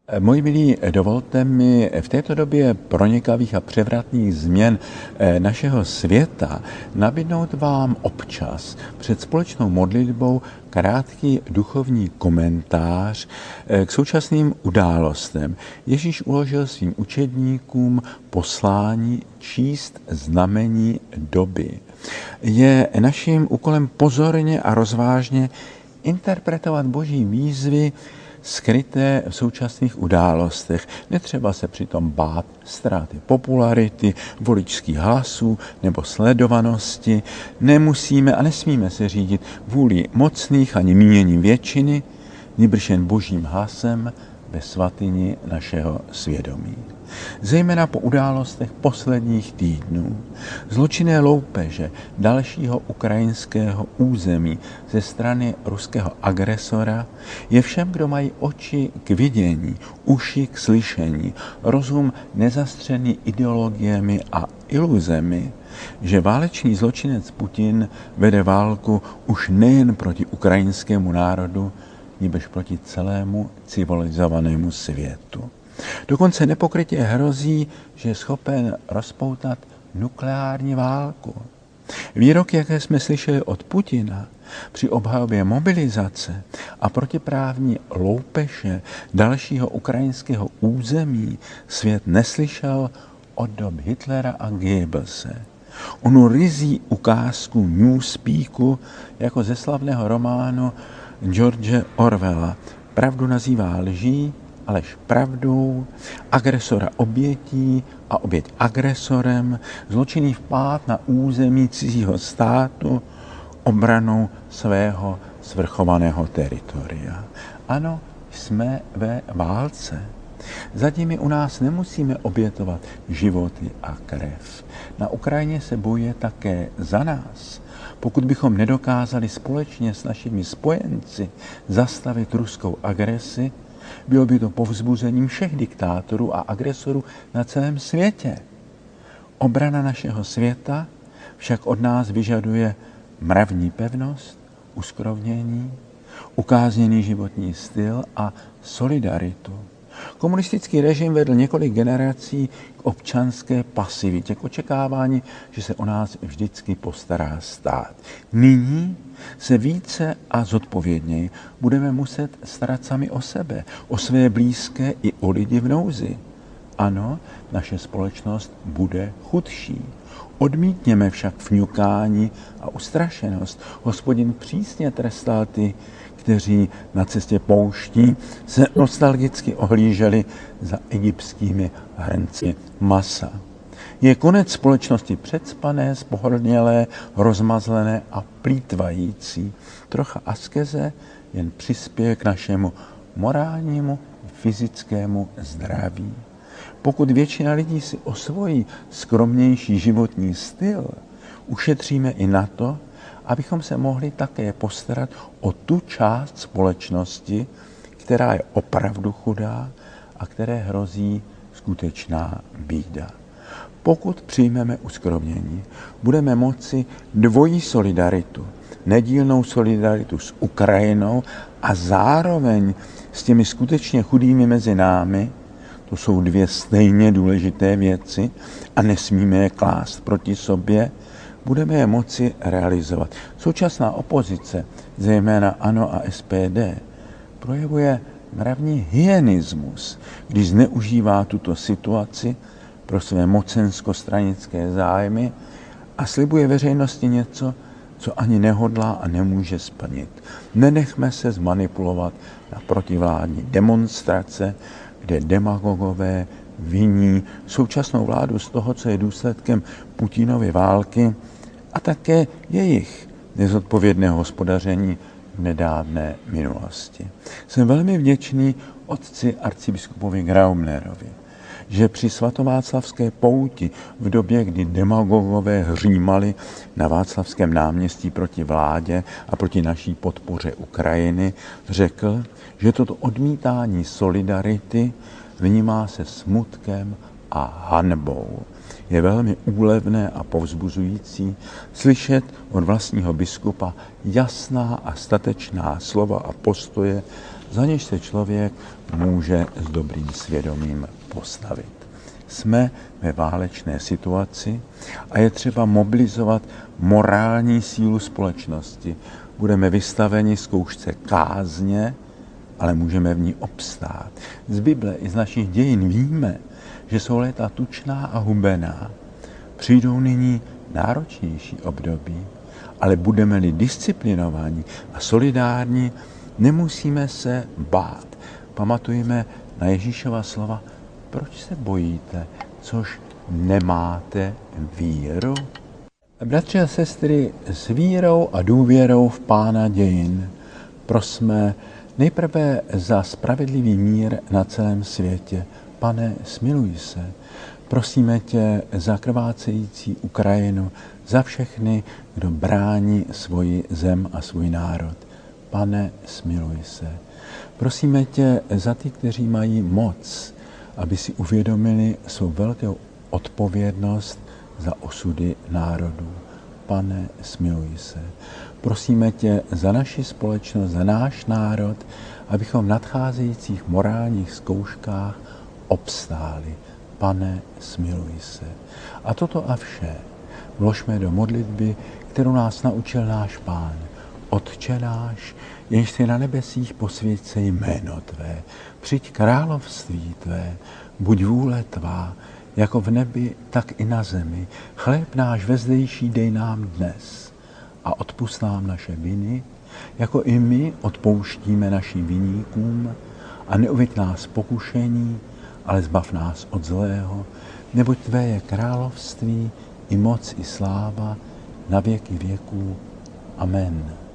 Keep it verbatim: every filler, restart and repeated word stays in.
Moji milí, dovolte mi v této době pronikavých a převratných změn našeho světa nabídnout vám občas před společnou modlitbou krátký duchovní komentář k současným událostem. Ježíš uložil svým učedníkům poslání číst znamení doby. Je naším úkolem pozorně a rozvážně interpretovat Boží výzvy skryté v současných událostech. Netřeba se přitom bát ztráty popularity, voličských hlasů nebo sledovanosti. Nemusíme a nesmíme se řídit vůli mocných ani míněním většiny, nýbrž jen Božím hlasem ve svatyni našeho svědomí. Zejména po událostech posledních týdnů, zločinné loupeže dalšího ukrajinského území ze strany ruského agresora, je všem, kdo mají oči k vidění, uši k slyšení, rozum nezastřený ideologiemi a iluzemi, že válečný zločinec Putin vede válku už nejen proti ukrajinskému národu, nýbrž proti celému civilizovanému světu. Dokonce nepokrytě hrozí, že je schopen rozpoutat nukleární válku. Výroky, jaké jsme slyšeli od Putina při obhajobě mobilizace a protiprávní loupeže dalšího ukrajinského území, svět neslyšel od dob Hitlera a Goebbelse. Onu ryzí ukázku Newspeaku jako ze slavného románu George Orwella pravdu nazývá lží, alež pravdou, agresora obětí a oběť agresorem, zločinný vpád na území cizího státu, obranou svého svrchovaného teritoria. Ano, jsme ve válce. Zatím u nás nemusíme obětovat životy a krev. Na Ukrajině se bojuje také za nás. Pokud bychom nedokázali společně s našimi spojenci zastavit ruskou agresi, bylo by to povzbuzením všech diktátorů a agresorů na celém světě. Obrana našeho světa však od nás vyžaduje mravní pevnost, uskrovnění, ukázněný životní styl a solidaritu. Komunistický režim vedl několik generací k občanské pasivitě, k očekávání, že se o nás vždycky postará stát. Nyní se více a zodpovědněji budeme muset starat sami o sebe, o své blízké i o lidi v nouzi. Ano, naše společnost bude chudší. Odmítněme však fňukání a ustrašenost. Hospodin přísně trestal ty, kteří na cestě pouští se nostalgicky ohlíželi za egyptskými hrnci masa. Je konec společnosti předspané, spohodlnělé, rozmazlené a plýtvající. Trocha askeze jen přispěje k našemu morálnímu, fyzickému zdraví. Pokud většina lidí si osvojí skromnější životní styl, ušetříme i na to, abychom se mohli také postarat o tu část společnosti, která je opravdu chudá a které hrozí skutečná bída. Pokud přijmeme uskrovnění, budeme moci dvojí solidaritu, nedílnou solidaritu s Ukrajinou a zároveň s těmi skutečně chudými mezi námi, to jsou dvě stejně důležité věci a nesmíme je klást proti sobě, budeme je moci realizovat. Současná opozice, zejména ANO a S P D, projevuje mravní hyenismus, když zneužívá tuto situaci pro své mocensko-stranické zájmy a slibuje veřejnosti něco, co ani nehodlá a nemůže splnit. Nenechme se zmanipulovat na protivládní demonstrace, kde demagogové viní současnou vládu z toho, co je důsledkem Putinovy války a také jejich nezodpovědného hospodaření v nedávné minulosti. Jsem velmi vděčný otci arcibiskupovi Graubnerovi, že při svatováclavské pouti v době, kdy demagogové hřímali na Václavském náměstí proti vládě a proti naší podpoře Ukrajiny, řekl, že toto odmítání solidarity vnímá se smutkem a hanbou. Je velmi úlevné a povzbuzující slyšet od vlastního biskupa jasná a statečná slova a postoje za něž se člověk může s dobrým svědomím postavit. Jsme ve válečné situaci a je třeba mobilizovat morální sílu společnosti. Budeme vystaveni zkoušce kázně, ale můžeme v ní obstát. Z Bible i z našich dějin víme, že jsou léta tučná a hubená. Přijdou nyní náročnější období, ale budeme-li disciplinovaní a solidární, nemusíme se bát. Pamatujme na Ježíšova slova, proč se bojíte, což nemáte víru? Bratři a sestry, s vírou a důvěrou v Pána dějin prosme nejprve za spravedlivý mír na celém světě. Pane, smiluj se. Prosíme tě za krvácející Ukrajinu, za všechny, kdo brání svoji zem a svůj národ. Pane, smiluj se. Prosíme tě za ty, kteří mají moc, aby si uvědomili svou velkou odpovědnost za osudy národů. Pane, smiluj se. Prosíme tě za naši společnost, za náš národ, abychom v nadcházejících morálních zkouškách obstáli. Pane, smiluj se. A toto a vše vložme do modlitby, kterou nás naučil náš Pán. Otče náš, jenž jsi na nebesích, posvěť se jméno tvé, přijď království tvé, buď vůle tvá, jako v nebi, tak i na zemi. Chléb náš vezdejší dej nám dnes a odpusť nám naše viny, jako i my odpouštíme našim viníkům, a neuveď nás pokušení, ale zbav nás od zlého, neboť tvé je království, i moc, i sláva, na věky věků. Amen.